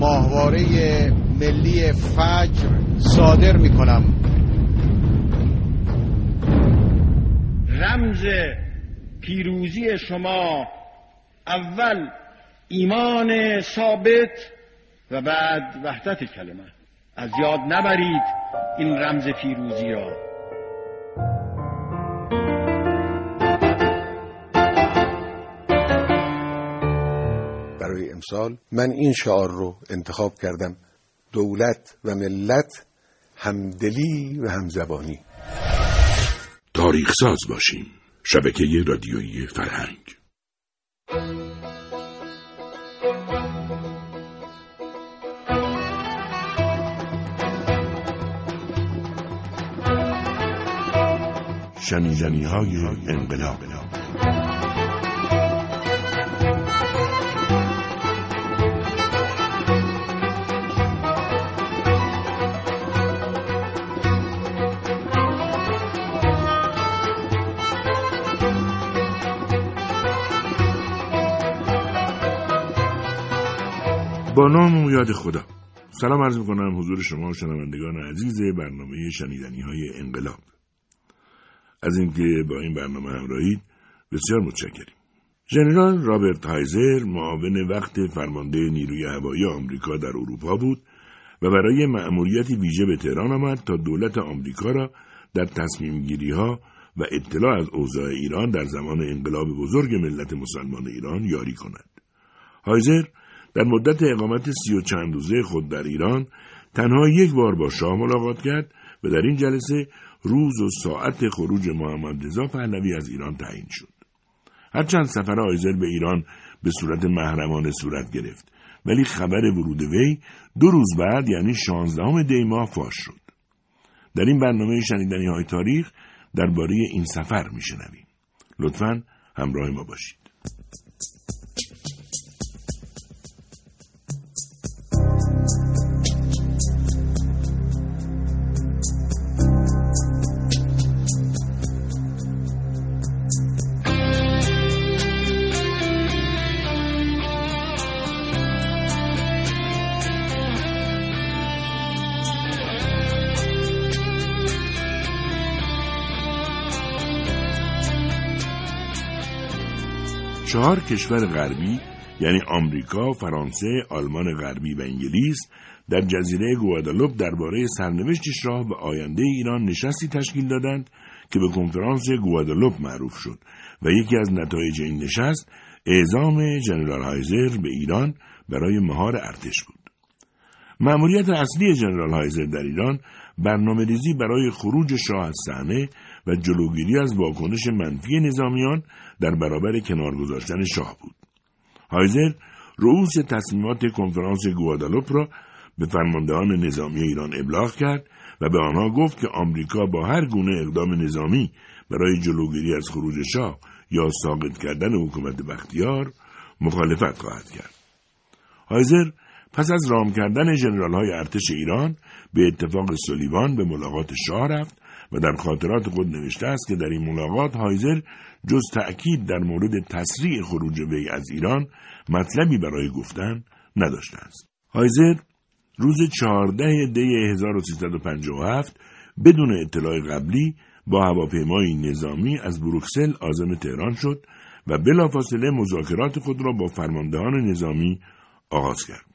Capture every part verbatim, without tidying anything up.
ماهواره ملی فجر صادر می کنم. رمز پیروزی شما اول ایمان ثابت و بعد وحدت کلمه. از یاد نبرید این رمز پیروزی را. برای امسال من این شعار رو انتخاب کردم: دولت و ملت، همدلی و همزبانی. تاریخ ساز باشیم. شبکه رادیویی فرهنگ. شنیدنی‌های انقلاب. با نام و یاد خدا. سلام عرض می‌کنم حضور شما شنوندگان عزیز برنامه شنیدنی‌های انقلاب. از اینکه با این برنامه همراهید بسیار متشکریم. ژنرال رابرت هایزر معاون وقت فرمانده نیروی هوایی آمریکا در اروپا بود و برای مأموریتی ویژه به تهران آمد تا دولت آمریکا را در تصمیم‌گیری‌ها و اطلاع از اوضاع ایران در زمان انقلاب بزرگ ملت مسلمان ایران یاری کند. هایزر در مدت اقامت سی و چند روزه خود در ایران تنها یک بار با شاه ملاقات کرد و در این جلسه روز و ساعت خروج محمد رضا پهلوی از ایران تعیین شد. هرچند سفر هایزر به ایران به صورت محرمانه صورت گرفت، ولی خبر ورود وی دو روز بعد یعنی شانزدهم دی ماه فاش شد. در این برنامه شنیدنی‌های تاریخ درباره این سفر میشنویم. لطفاً همراه ما باشید. چهار کشور غربی یعنی آمریکا، فرانسه، آلمان غربی و انگلیس در جزیره گوادالوپ درباره سرنوشت شاه و آینده ایران نشستی تشکیل دادند که به کنفرانس گوادالوپ معروف شد و یکی از نتایج این نشست اعزام ژنرال هایزر به ایران برای مهار ارتش بود. مأموریت اصلی ژنرال هایزر در ایران برنامه‌ریزی برای خروج شاه از صحنه و جلوگیری از واکنش منفی نظامیان در برابر کنار گذاشتن شاه بود. هایزر رئوس تصمیمات کنفرانس گوادالوپ را به فرماندهان نظامی ایران ابلاغ کرد و به آنها گفت که آمریکا با هر گونه اقدام نظامی برای جلوگیری از خروج شاه یا ساقط کردن حکومت بختیار مخالفت خواهد کرد. هایزر پس از رام کردن ژنرال‌های ارتش ایران به اتفاق سولیوان به ملاقات شاه رفت و در خاطرات خود نوشته است که در این ملاقات هایزر جز تأکید در مورد تسریع خروج وی از ایران مطلبی برای گفتن نداشته است. هایزر روز چهاردهم دی هزار و سیصد و پنجاه و هفت بدون اطلاع قبلی با هواپیمای نظامی از بروکسل عازم تهران شد و بلافاصله مذاکرات خود را با فرماندهان نظامی آغاز کرد.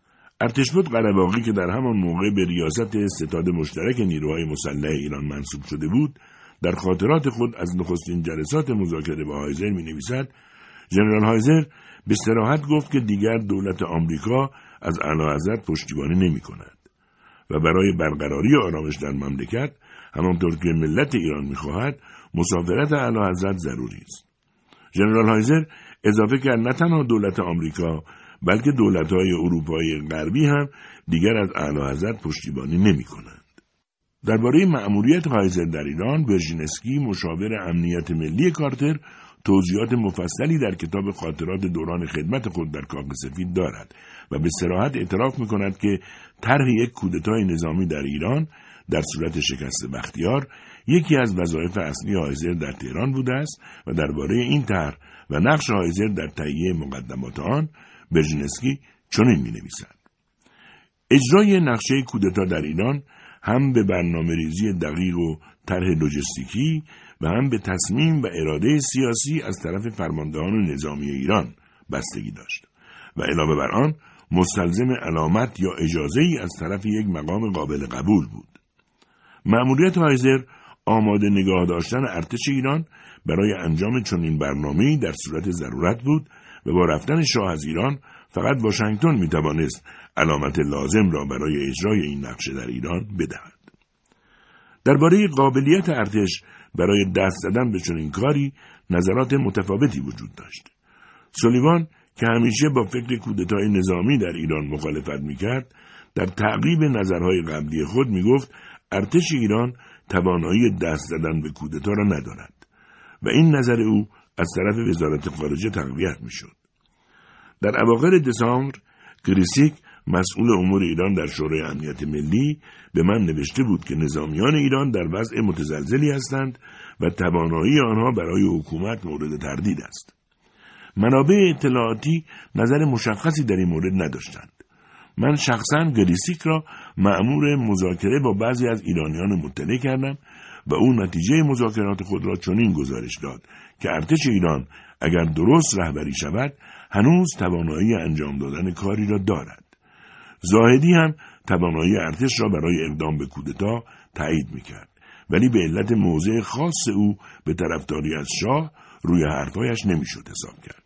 ارتشبد قره‌باغی که در همان موقع به ریاست ستاد مشترک نیروهای مسلح ایران منصوب شده بود، در خاطرات خود از نخستین جلسات مذاکره با هایزر می‌نویسد: ژنرال هایزر به صراحت گفت که دیگر دولت آمریکا از اعلیحضرت پشتیبانی نمی‌کند و برای برقراری آرامش در مملکت همانطور که ملت ایران می‌خواهد مسافرت اعلیحضرت ضروری است. ژنرال هایزر اضافه کرد نه تنها دولت آمریکا بلکه دولت‌های اروپایی غربی هم دیگر از اعلیحضرت پشتیبانی نمی‌کنند. درباره مأموریت هایزر در ایران، برژینسکی مشاور امنیت ملی کارتر توضیحات مفصلی در کتاب خاطرات دوران خدمت خود در کاخ سفید دارد و به صراحت اعتراف می‌کند که طرح یک کودتای نظامی در ایران در صورت شکست بختیار یکی از وظایف اصلی هایزر در تهران بوده است و درباره این طرح و نقش هایزر در تهیه مقدمات آن برژینسکی چنین می‌نویسد: اجرای نقشه کودتا در ایران هم به برنامه‌ریزی دقیق و طرح لوجستیکی و هم به تصمیم و اراده سیاسی از طرف فرماندهان نظامی ایران بستگی داشت و علاوه بر آن مستلزم علامت یا اجازه‌ای از طرف یک مقام قابل قبول بود. مأموریت هایزر آماده نگاه داشتن ارتش ایران برای انجام چنین برنامه‌ای در صورت ضرورت بود و با رفتن شاه از ایران فقط واشنگتن می‌توانست علامت لازم را برای اجرای این نقشه در ایران بدهد. درباره قابلیت ارتش برای دست زدن به چنین کاری نظرات متفاوتی وجود داشت. سولیوان که همیشه با فکر کودتای نظامی در ایران مخالفت می‌کرد، در تعقیب نظرهای قبلی خود می‌گفت ارتش ایران توانایی دست زدن به کودتا را ندارد و این نظر او از طرف وزارت خارجه تقویت می‌شد. در اواخر دسامبر گریسیک مسئول امور ایران در شورای امنیت ملی به من نوشته بود که نظامیان ایران در وضع متزلزلی هستند و توانایی آنها برای حکومت مورد تردید است. منابع اطلاعاتی نظر مشخصی در این مورد نداشتند. من شخصاً گریسیک را مأمور مذاکره با بعضی از ایرانیان مطلع کردم و او نتیجه مذاکرات خود را چنین گزارش داد که ارتش ایران اگر درست رهبری شود هنوز توانایی انجام دادن کاری را دارد. زاهدی هم توانایی ارتش را برای اقدام به کودتا تایید میکرد، ولی به علت موضع خاص او به طرفداری از شاه روی حرفایش نمیشد حساب کرد.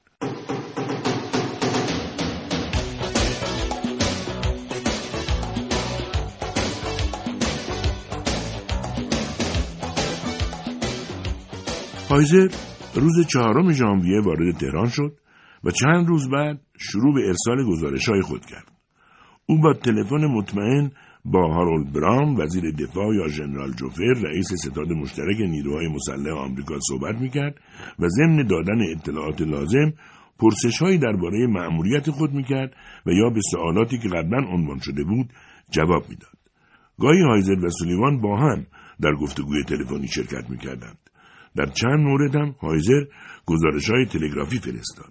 هایزر روز چهارم ژانویه وارد تهران شد و چند روز بعد شروع به ارسال گزارش‌های خود کرد. او با تلفن مطمئن با هارولد برام وزیر دفاع یا ژنرال جوفر رئیس ستاد مشترک نیروهای مسلح آمریکا صحبت می‌کرد و ضمن دادن اطلاعات لازم پرسش‌هایی درباره مأموریت خود می‌کرد و یا به سوالاتی که قبلا عنوان شده بود جواب می‌داد. گاهی هایزر و سولیوان با هم در گفتگوی تلفنی شرکت می‌کردند. در چند مورد هم هایزر گزارش‌های تلگرافی فرستاد.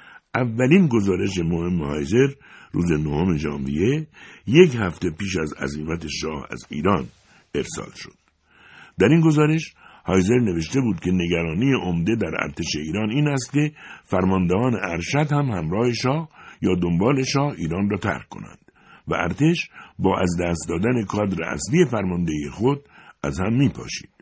اولین گزارش مهم هایزر روز نهم ژانویه یک هفته پیش از عزیمت شاه از ایران ارسال شد. در این گزارش هایزر نوشته بود که نگرانی عمده در ارتش ایران این است که فرماندهان ارشد هم همراه شاه یا دنبال شاه ایران را ترک کنند و ارتش با از دست دادن کادر اصلی فرماندهی خود از هم میپاشید.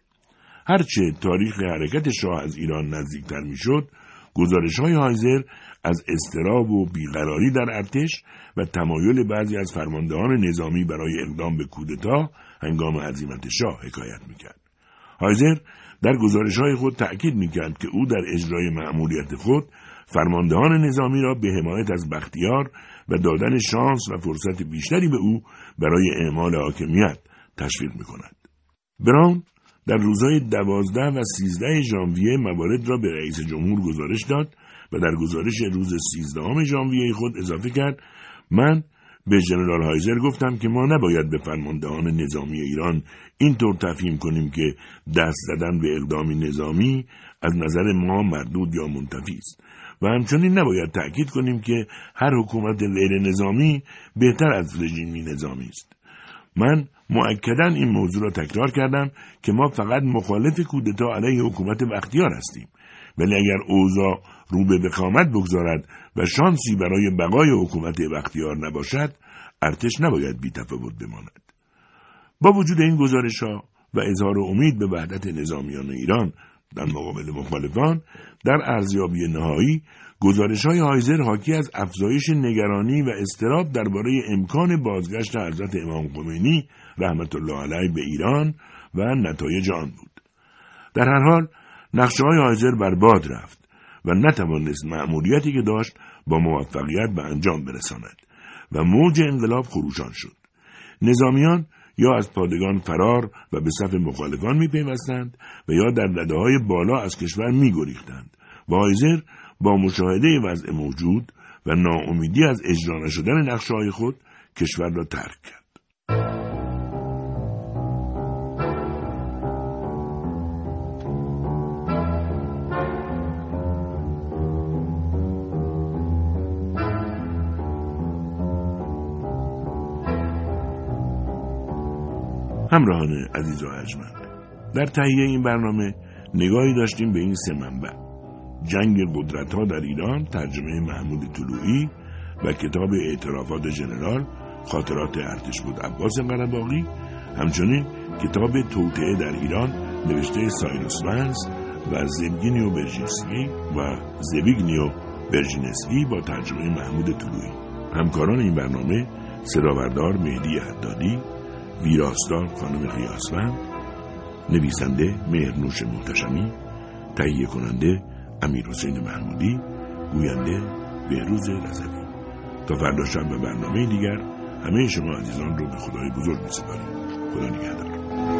هرچه تاریخ حرکت شاه از ایران نزدیکتر میشد، گزارش‌های هایزر از اضطراب و بیقراری در ارتش و تمایل بعضی از فرماندهان نظامی برای اقدام به کودتا هنگام عزیمت شاه حکایت میکرد. هایزر در گزارش‌های خود تأکید میکرد که او در اجرای مأموریت خود فرماندهان نظامی را به حمایت از بختیار و دادن شانس و فرصت بیشتری به او برای اعمال حاکمیت تشویق میکند. براون در روزهای دوازده و سیزده ژانویه موارد را به رئیس جمهور گزارش داد و در گزارش روز سیزدهم ژانویه خود اضافه کرد: من به ژنرال هایزر گفتم که ما نباید به فرماندهان نظامی ایران اینطور تفهیم کنیم که دست زدن به اقدامی نظامی از نظر ما مردود یا منتفی است و همچنین نباید تأکید کنیم که هر حکومت غیر نظامی بهتر از رژیمی نظامی است. من مؤکداً این موضوع را تکرار کردم که ما فقط مخالف کودتا علیه حکومت بختیار هستیم، ولی اگر اوضاع رو به وخامت بگذارد و شانسی برای بقای حکومت بختیار نباشد، ارتش نباید بی تفاوت بماند. با وجود این گزارش‌ها و اظهار امید به وحدت نظامیان ایران در مقابل مخالفان، در ارزیابی نهایی گزارش‌های هایزر حاکی از افزایش نگرانی و اضطراب درباره امکان بازگشت حضرت امام خمینی رحمت الله علیه به ایران و نتایج آن بود. در هر حال نقشه‌های هایزر برباد رفت و نتوانست مأموریتی که داشت با موفقیت به انجام برساند و موج انقلاب خروشان شد. نظامیان یا از پادگان فرار و به صف مخالفان می‌پیوستند و یا در رده‌های بالا از کشور می‌گریختند و هایزر با مشاهده وضع موجود و ناامیدی از اجرا نشدن نقشه‌های خود کشور را ترک کرد. همراهان عزیز و ارجمند، در تهیه این برنامه نگاهی داشتیم به این سه منبع: جنگ قدرت‌ها در ایران ترجمه محمود طلوعی و کتاب اعترافات ژنرال خاطرات ارتشبد عباس قره‌باغی، همچنین کتاب توطئه در ایران نوشته سایروس ونز و زبگینیو برژینسکی و زبیگنیو برژینسکی با ترجمه محمود طلوعی. همکاران این برنامه سراوردار مهدی حدادی، ویراستار خانم قیاسفند، نویسنده مهرنوش محتشمی، تهیه کننده امیرحسین محمودی، گوینده بهروز رضوی. تا فردا شب و برنامه دیگر همه شما عزیزان رو به خدای بزرگ می‌سپاریم. خدا نگهدار.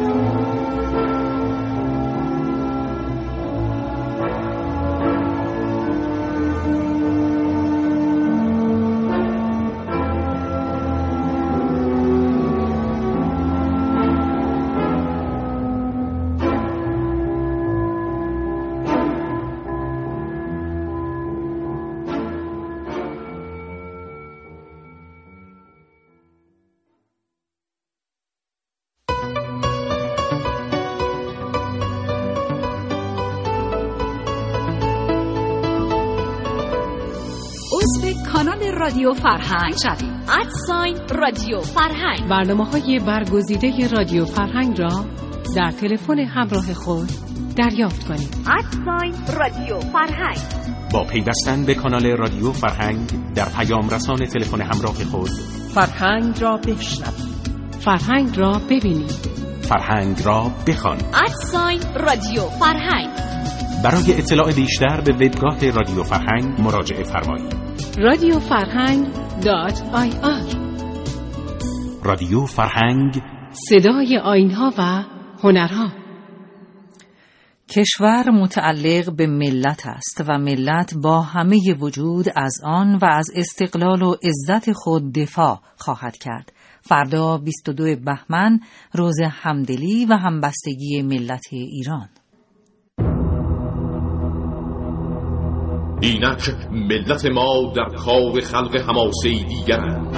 کانال رادیو فرهنگ شوید. ادساین رادیو فرهنگ. برنامه‌های برگزیده رادیو فرهنگ را در تلفن همراه خود دریافت کنید. ادساین رادیو فرهنگ. با پیوستن به کانال رادیو فرهنگ در پیام رسان تلفن همراه خود فرهنگ را بشنوید، فرهنگ را ببینید، فرهنگ را بخوانید. ادساین رادیو فرهنگ. برای اطلاع بیشتر به وبگاه رادیو فرهنگ مراجعه فرمایید. رادیو فرهنگ دات آی آر. رادیو فرهنگ، صدای آیین‌ها و هنرها. کشور متعلق به ملت است و ملت با همه وجود از آن و از استقلال و عزت خود دفاع خواهد کرد. فردا بیست و دو بهمن روز همدلی و همبستگی ملت ایران. اینک ملت ما در کار خلق حماسه‌ای دیگرند.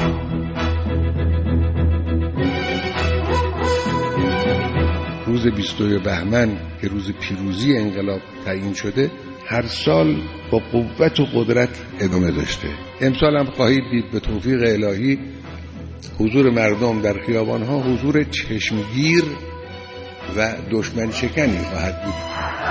روز بیست و دو بهمن که روز پیروزی انقلاب تعیین شده، هر سال با قوت و قدرت ادامه داشته. امسال هم خواهید دید به توفیق الهی حضور مردم در خیابان‌ها حضور چشمگیر و دشمن شکنی خواهد بود.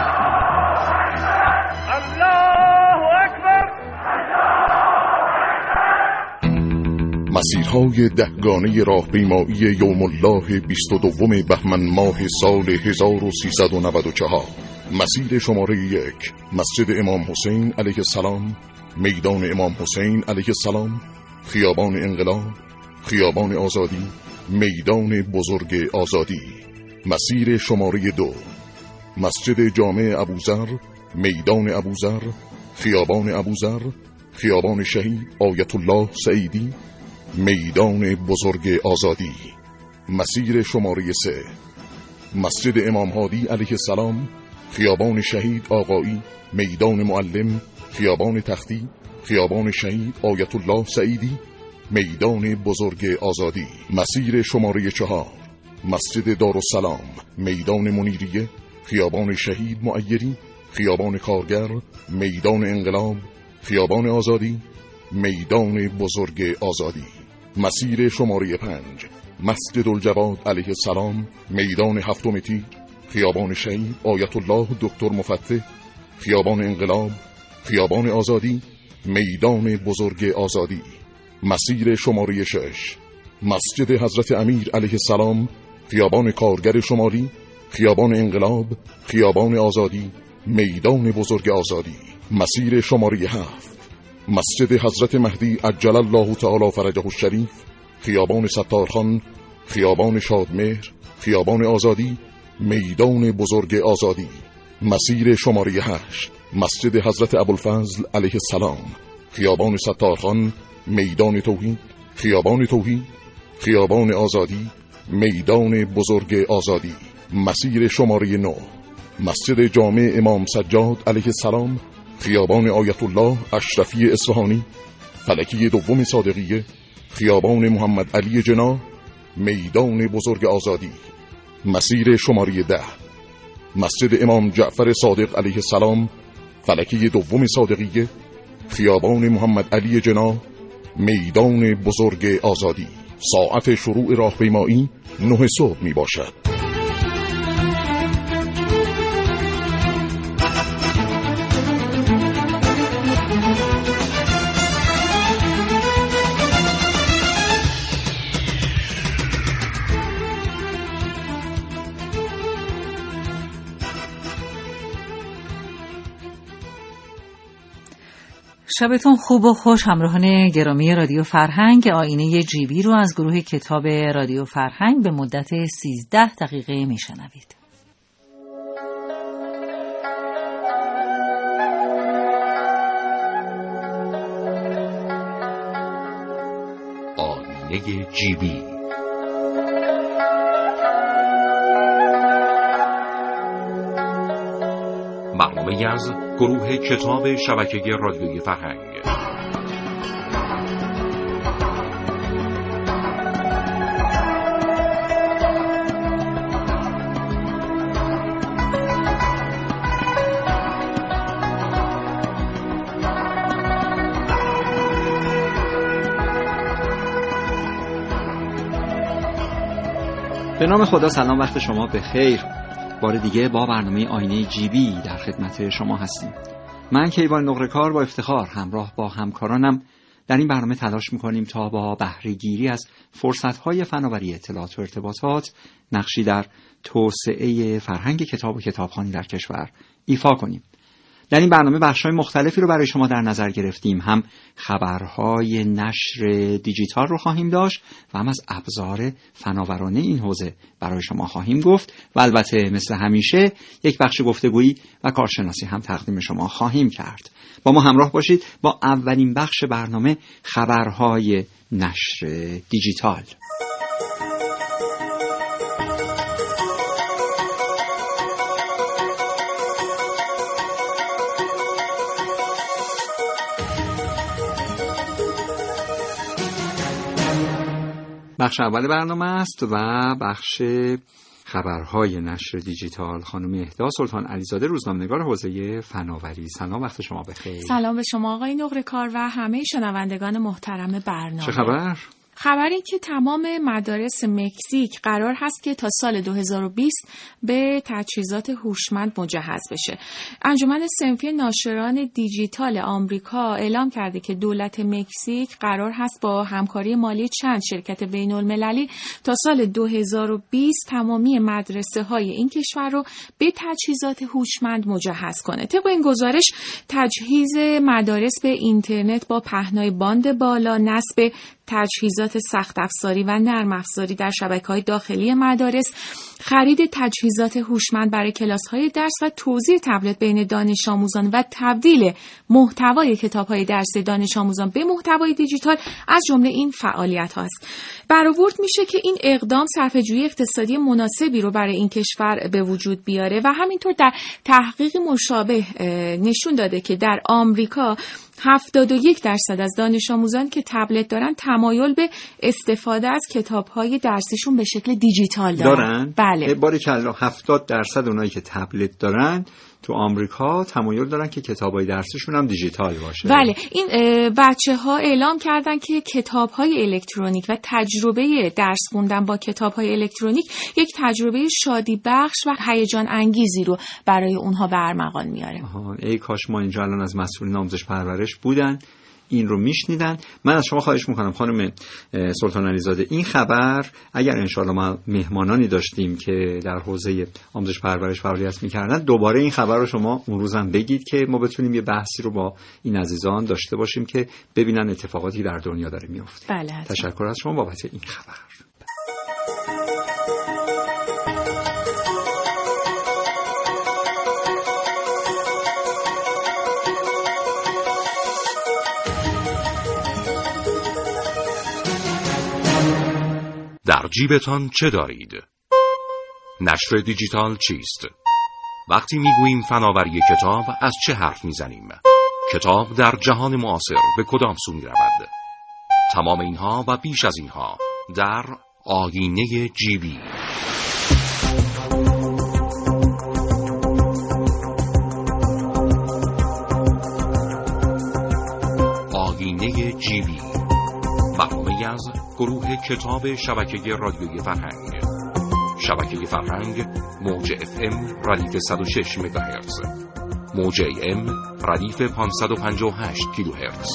مسیرهای دهگانه راهپیمایی یوم الله بیست و دو بهمن ماه سال هزار و سیصد و نود و چهار. مسیر شماره یک: مسجد امام حسین علیه السلام، میدان امام حسین علیه السلام، خیابان انقلاب، خیابان آزادی، میدان بزرگ آزادی. مسیر شماره دو: مسجد جامع ابوذر، میدان ابوذر، خیابان ابوذر، خیابان شهید آیت الله سعیدی، میدان بزرگ آزادی. مسیر شماره سه: مسجد امام هادی علیه السلام، خیابان شهید آقایی، میدان معلم، خیابان تختی، خیابان شهید آیت الله سعیدی، میدان بزرگ آزادی. مسیر شماره چهار: مسجد دارالسلام، میدان منیریه، خیابان شهید معیری، خیابان کارگر، میدان انقلاب، خیابان آزادی، میدان بزرگ آزادی. مسیر شماره پنج: مسجد الجواد علیه السلام، میدان هفتم تیر، خیابان شهید آیت الله دکتر مفتح، خیابان انقلاب، خیابان آزادی، میدان بزرگ آزادی. مسیر شماره شش: مسجد حضرت امیر علیه السلام، خیابان کارگر شمالی، خیابان انقلاب، خیابان آزادی، میدان بزرگ آزادی. مسیر شماره هفت: مسجد حضرت مهدی عجل الله تعالی فرجه الشریف، خیابان ستارخان، خیابان شادمهر، خیابان آزادی، میدان بزرگ آزادی. مسیر شماره هشت: مسجد حضرت ابوالفضل علیه السلام، خیابان ستارخان، میدان توحید، خیابان توحید، خیابان آزادی، میدان بزرگ آزادی. مسیر شماره نه: مسجد جامع امام سجاد علیه السلام، خیابان آیت الله اشرفی اصفهانی، فلکی دوم صادقیه، خیابان محمد علی جناح، میدان بزرگ آزادی. مسیر شماره ده، مسجد امام جعفر صادق علیه السلام، فلکه دوم صادقیه، خیابان محمد علی جنا، میدان بزرگ آزادی. ساعت شروع راهپیمایی نه صبح می باشد. شبتون خوب و خوش همراهان گرامی رادیو فرهنگ. آینه جیبی رو از گروه کتاب رادیو فرهنگ به مدت سیزده دقیقه میشنوید. آینه جیبی برنامه‌ای از گروه کتاب شبکه رادیوی فرهنگ. به نام خدا، سلام، وقت شما بخیر. بار دیگه با برنامه آینه جیبی در خدمت شما هستیم. من کیوان نقره‌کار با افتخار همراه با همکارانم در این برنامه تلاش می‌کنیم تا با بهره گیری از فرصت‌های فناوری اطلاعات و ارتباطات نقشی در توسعه فرهنگ کتاب و کتابخوانی در کشور ایفا کنیم. در این برنامه بخش‌های مختلفی رو برای شما در نظر گرفتیم. هم خبرهای نشر دیجیتال رو خواهیم داشت و هم از ابزار فناورانه این حوزه برای شما خواهیم گفت و البته مثل همیشه یک بخش گفتگویی و کارشناسی هم تقدیم شما خواهیم کرد. با ما همراه باشید با اولین بخش برنامه، خبرهای نشر دیجیتال. بخش اول برنامه است و بخش خبرهای نشر دیجیتال. خانم اهدا سلطان علیزاده، روزنامه‌نگار حوزه فناوری، سلام، وقت شما بخیر. سلام به شما آقای نقره‌کار و همه شنوندگان محترم برنامه. چه خبر؟ خبری که تمام مدارس مکزیک قرار هست که تا سال دو هزار و بیست به تجهیزات هوشمند مجهز بشه. انجمن صنفی ناشران دیجیتال آمریکا اعلام کرده که دولت مکزیک قرار هست با همکاری مالی چند شرکت بین‌المللی تا سال دو هزار و بیست تمامی مدرسه های این کشور رو به تجهیزات هوشمند مجهز کنه. طبق این گزارش، تجهیز مدارس به اینترنت با پهنای باند بالا، نصب تجهیزات سخت افزاری و نرم افزاری در شبکه‌های داخلی مدارس، خرید تجهیزات هوشمند برای کلاس‌های درس و توزیع تبلت بین دانش آموزان و تبدیل محتوای کتاب‌های درسی دانش آموزان به محتوای دیجیتال از جمله این فعالیت‌ها است. برآورد میشه که این اقدام صرفه‌جویی اقتصادی مناسبی رو برای این کشور به وجود بیاره و همینطور در تحقیق مشابه نشون داده که در آمریکا هفتاد و یک درصد از دانش آموزان که تبلت دارن تمایل به استفاده از کتاب‌های درسیشون به شکل دیجیتال دارن. دارن؟ بله. باریکلا، هفتاد درصد اونایی که تبلت دارن تو آمریکا تمایل دارن که کتاب‌های درسیشون هم دیجیتال باشه. بله، این بچه‌ها اعلام کردن که کتاب‌های الکترونیک و تجربه درس خوندن با کتاب‌های الکترونیک یک تجربه شادی بخش و هیجان انگیزی رو برای اونها به ارمغان میاره. آها، ای کاش ما اینجا الان از مسئولین آموزش پرورش بودن، این رو میشنیدن. من از شما خواهش میکنم خانم سلطان علیزاده، این خبر اگر انشالله ما مهمانانی داشتیم که در حوزه آموزش پرورش فعالیت میکردن، دوباره این خبر رو شما اون روزم بگید که ما بتونیم یه بحثی رو با این عزیزان داشته باشیم که ببینن اتفاقاتی در دنیا داره میفته. بله. تشکر از شما بابت این خبر. در جیبتان چه دارید؟ نشر دیجیتال چیست؟ وقتی میگوییم فناوری کتاب، از چه حرف میزنیم؟ کتاب در جهان معاصر به کدام سو میرود؟ تمام اینها و بیش از اینها در آینه جیبی. آیینه جیبی، برنامه‌ای از گروه کتاب شبکه رادیوی فرهنگ. شبکه فرهنگ موج اف ام ردیف صد و شش مگاهرتز، موج ای ام ردیف پانصد و پنجاه و هشت کیلوهرتز.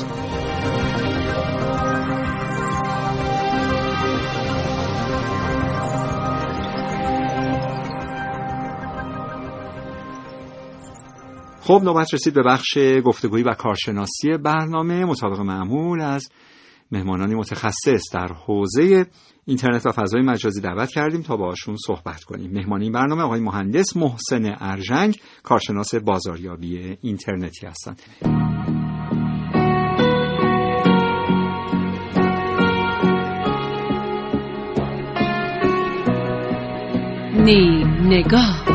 خب نوبت رسید به بخش گفتگویی و کارشناسی برنامه. مطابق معمول از مهمانانی متخصص در حوزه اینترنت و فضای مجازی دعوت کردیم تا باهاشون صحبت کنیم. مهمان این برنامه آقای مهندس محسن ارژنگ، کارشناس بازاریابی اینترنتی هستند. نیم نگاه.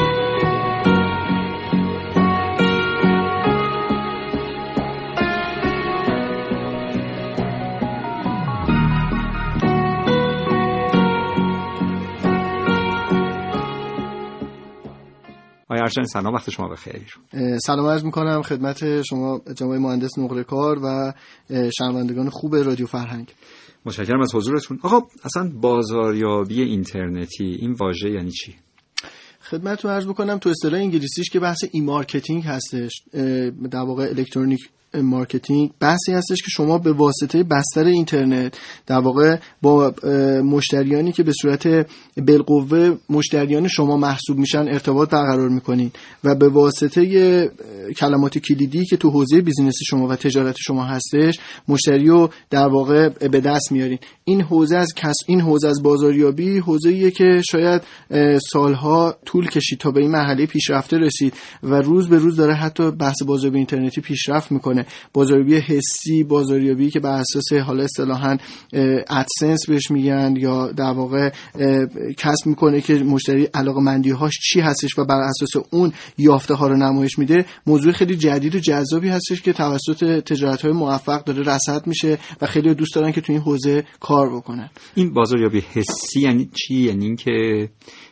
آقای ارژنگ سلام، وقت شما بخیر. سلام عرض میکنم خدمت شما جناب مهندس نقره‌کار و شنوندگان خوب رادیو فرهنگ. متشکرم از حضورتون. آقا اصلا بازاریابی اینترنتی این واژه یعنی چی؟ خدمتتون عرض بکنم تو اصطلاح انگلیسیش که بحث ای مارکتینگ هستش، در واقع الکترونیک مارکتینگ، بحثی هستش که شما به واسطه بستر اینترنت در واقع با مشتریانی که به صورت بالقوه مشتریان شما محسوب میشن ارتباط برقرار میکنین و به واسطه کلمات کلیدی که تو حوزه بیزینس شما و تجارت شما هستش مشتری رو در واقع به دست میارین. این حوزه از کسب این حوزه از بازاریابی حوزه‌ایه که شاید سالها طول کشید تا به این مرحله پیشرفته رسید و روز به روز داره حتی بحث بازاریابی اینترنتی پیشرفت میکنه. بازاریابی حسی، بازاریابی که بر اساس حالا اصطلاحاً ادسنس بهش میگن یا در واقع کسب میکنه که مشتری علاقه‌مندی‌هاش چی هستش و بر اساس اون یافته ها رو نمایش میده، موضوع خیلی جدید و جذابی هستش که توسط تجارت‌های موفق داره رصد میشه و خیلی دوست دارن که تو این حوزه کار بکنن. این بازاریابی حسی یعنی چی؟ یعنی اینکه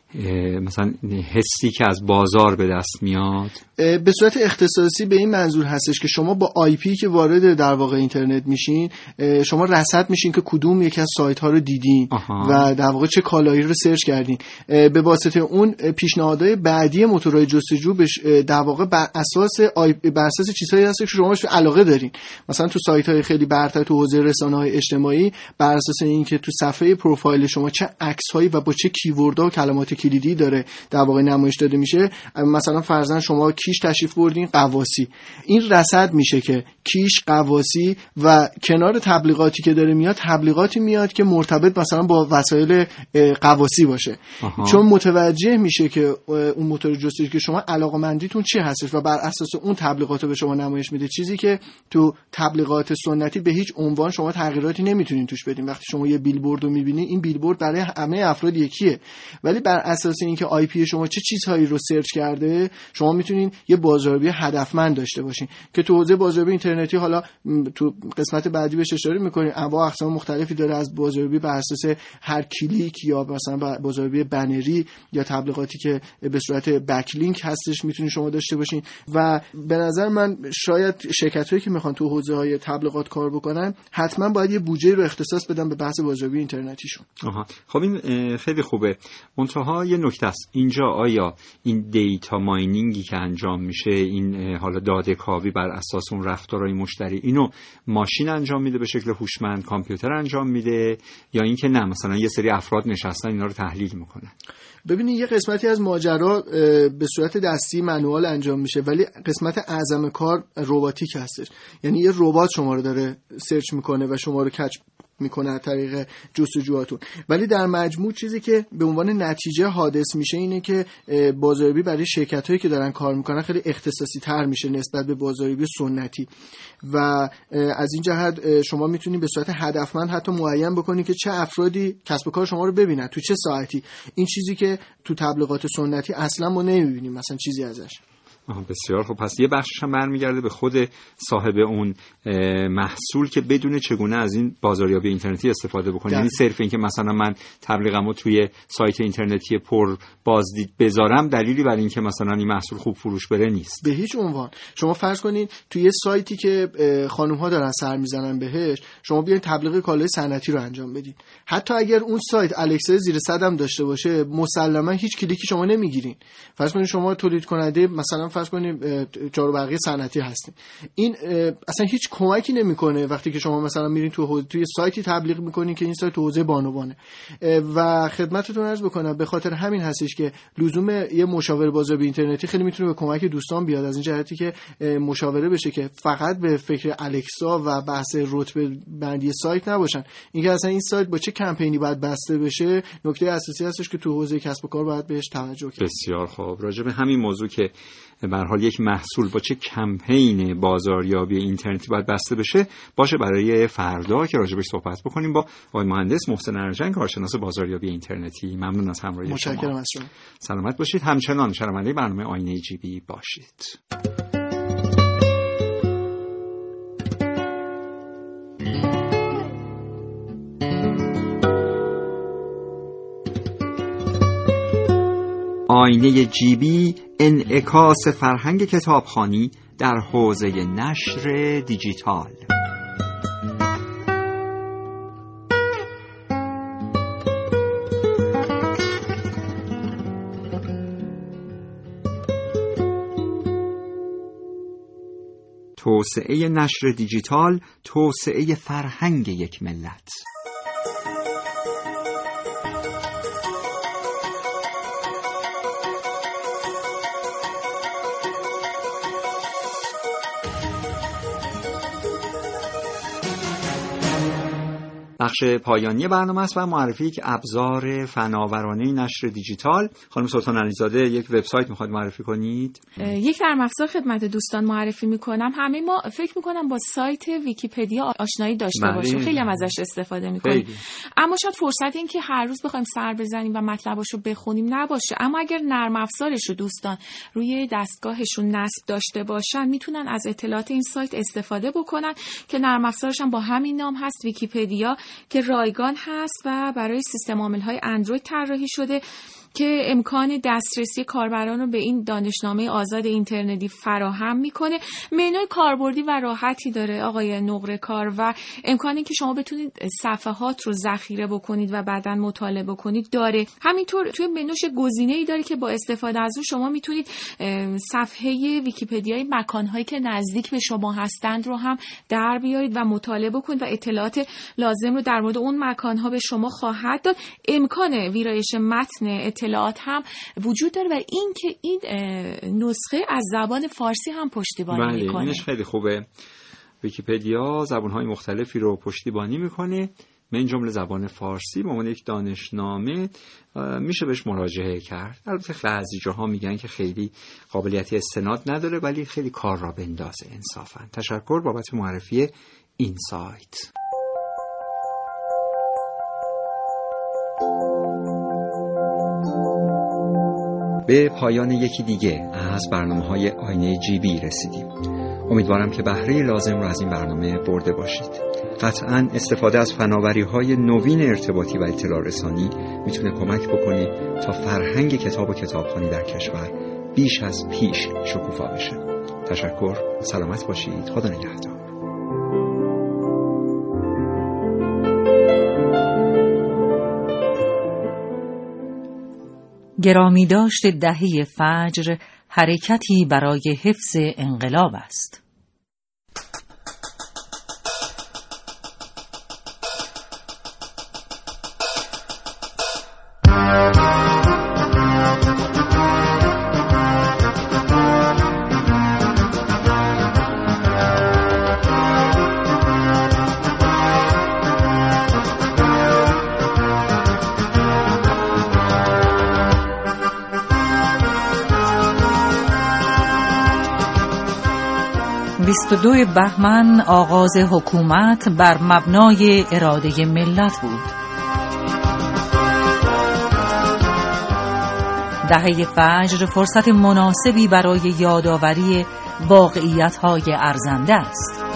مثلا حسی که از بازار به دست میاد. به صورت اختصاصی به این منظور هستش که شما با آی پی که وارد در واقع اینترنت میشین شما رصد میشین که کدوم یکی از سایت ها رو دیدین آها. و در واقع چه کالایی رو سرچ کردین. به واسطه اون پیشنهادهای بعدی موتورهای جستجو در واقع بر اساس آی بر اساس چیزهایی هست که شما بهش علاقه دارین. مثلا تو سایت های خیلی برتر تو حوزه رسانه‌های اجتماعی بر اساس اینکه تو صفحه پروفایل شما چه عکس‌هایی و با چه کیوردها و کلمات کلیدی داره در واقع نمایش داده میشه. مثلا فرضاً شما کیش تشریف بردین قواسی، این رصد میشه که کیش قواسی و کنار تبلیغاتی که داره میاد تبلیغاتی میاد که مرتبط مثلا با وسایل قواسی باشه. آها. چون متوجه میشه که اون موتور جستجو که شما علاقه‌مندیتون چی هستش و بر اساس اون تبلیغاتو به شما نمایش میده، چیزی که تو تبلیغات سنتی به هیچ عنوان شما تغییراتی نمیتونین توش بدین. وقتی شما یه بیلبورد رو میبینید این بیلبورد برای همه افراد یکیه، ولی بر اساس اینکه آی پی شما چه چیزهایی رو سرچ کرده شما میتونین یه بازاریابی هدفمند داشته باشین که تو حوزه بازاریابی اینترنتی حالا تو قسمت بعدی بهش اشاره میکنیم. انواع اقسام مختلفی داره، از بازاریابی بر اساس هر کلیک یا مثلا بازاریابی بنری یا تبلیغاتی که به صورت بک لینک هستش میتونین شما داشته باشین. و به نظر من شاید شرکتایی که میخوان تو حوزه های تبلیغات کار بکنن حتما باید یه بودجه رو اختصاص بدن به بحث بازاریابی اینترنتیشون. آها، خب این خیلی خوبه. منتها یه نکته است اینجا، آیا این دیتا ماینینگی که انجام میشه، این حالا داده کاوی بر اساس اون رفتارهای مشتری، اینو ماشین انجام میده به شکل هوشمند، کامپیوتر انجام میده، یا اینکه نه مثلا یه سری افراد نشستن اینا رو تحلیل میکنن؟ ببینید یه قسمتی از ماجرا به صورت دستی منوال انجام میشه، ولی قسمت اعظم کار رباتیک هستش. یعنی یه ربات شما رو داره سرچ میکنه و شما رو کچ میکنه از طریق جستجوهاتون. ولی در مجموع چیزی که به عنوان نتیجه حادث میشه اینه که بازاریابی برای شرکتایی که دارن کار میکنن خیلی اختصاصی تر میشه نسبت به بازاریابی سنتی و از این جهت شما میتونید به صورت هدفمند حتی معین بکنید که چه افرادی کسب و کار شما رو ببینن تو چه ساعتی. این چیزی که تو تبلیغات سنتی اصلا ما نمیبینیم مثلا چیزی ازش. آها بسیار خب. پس یه بخشش هم برمیگرده به خود صاحب اون محصول که بدون چگونه از این بازاریابی اینترنتی استفاده بکنه. یعنی صرف این که مثلا من تبلیغمو توی سایت اینترنتی پر بازدید بذارم دلیلی برای این که مثلا این محصول خوب فروش بره نیست. به هیچ عنوان. شما فرض کنین توی یه سایتی که خانم‌ها دارن سر میزنن بهش، شما بیاین تبلیغ کالای صنعتی رو انجام بدین. حتی اگر اون سایت الکسای زیر صد هم داشته باشه، مسلما هیچ کلیکی شما نمیگیرین. فرض کنین شما تولید کننده مثلا فرض کنین جارو برقی صنعتی هستین. این اصلا هیچ کمکی نمیکنه وقتی که شما مثلا میرین تو توی سایتی تبلیغ میکنین که این سایت تو حوزه بانوانه. و خدمتتون عرض بکنم به خاطر همین هستش که لزوم یه مشاور بازاریابی اینترنتی خیلی میتونه به کمک دوستان بیاد، از این جهتی که مشاوره بشه که فقط به فکر الکسا و بحث رتبه بندی سایت نباشن. اینکه اصلا این سایت با چه کمپینی باید بسته بشه نکته اساسی هستش که تو حوزه کسب و کار باید بهش توجه کرد. بسیار خوب. راجع به همین موضوع که به هر حال یک محصول با چه کمپین بازاریابی اینترنتی باید بسته بشه باشه برای فردا که راجع بهش صحبت بکنیم با آقای مهندس محسن ارجنگ، کارشناس بازاریابی اینترنتی. ممنون از همراهی شما. متشکرم از شما. سلامت باشید. همچنان شنونده برنامه آینه جیبی باشید. آینه جیبی، انعکاس فرهنگ کتابخوانی در حوزه نشر دیجیتال. توسعه نشر دیجیتال، توسعه فرهنگ یک ملت. بخش پایانی برنامه است و معرفی یک ابزار فناورانه نشر دیجیتال. خانم سلطان علیزاده یک وبسایت میخواید معرفی کنید؟ یک نرم افزار خدمت دوستان معرفی میکنم. همه ما فکر میکنم با سایت ویکی‌پدیا آشنایی داشته بله. باشیم، خیلی هم ازش استفاده میکنیم، اما شاید فرصت این که هر روز بخوایم سر بزنیم و مطلباشو بخونیم نباشه. اما اگر نرم افزارش رو دوستان روی دستگاهشون نصب داشته باشن میتونن از اطلاعات این سایت استفاده بکنن که نرم افزارش هم با همین نام هست، ویکی‌پدیا، که رایگان هست و برای سیستم عامل‌های اندروید طراحی شده که امکان دسترسی کاربران رو به این دانشنامه آزاد اینترنتی فراهم میکنه. منوی کاربردی و راحتی داره آقای نقره کار و امکانی که شما بتونید صفحات رو ذخیره بکنید و بعداً مطالعه بکنید داره. همینطور توی منوش گزینه‌ای داره که با استفاده از اون شما میتونید صفحه ویکی‌پدیای مکان‌هایی که نزدیک به شما هستند رو هم در بیارید و مطالعه بکنید و اطلاعات لازم رو در مورد اون مکان‌ها به شما خواهد داد. امکان ویرایش متن اطلاعات هم وجود داره و این که این نسخه از زبان فارسی هم پشتیبانی میکنه. اینش خیلی خوبه. ویکی‌پدیا زبان‌های مختلفی رو پشتیبانی میکنه، من جمله زبان فارسی. به عنوان یک دانشنامه میشه بهش مراجعه کرد. البته بعضی جاها میگن که خیلی قابلیت استناد نداره ولی خیلی کار را بندازه انصافا. تشکر بابت معرفی این سایت. به پایان یکی دیگه از برنامه‌های آینه جیبی رسیدیم. امیدوارم که بهره لازم رو از این برنامه برده باشید. قطعاً استفاده از فناوری‌های نوین ارتباطی و اطلاع رسانی میتونه کمک بکنه تا فرهنگ کتاب و کتابخوانی در کشور بیش از پیش شکوفا بشه. تشکر، سلامت باشید، خدا نگهدار. گرامی داشت دهه فجر حرکتی برای حفظ انقلاب است. بیست و دو بهمن آغاز حکومت بر مبنای اراده ملت بود. دهه فجر فرصت مناسبی برای یادآوری واقعیت‌های ارزنده است.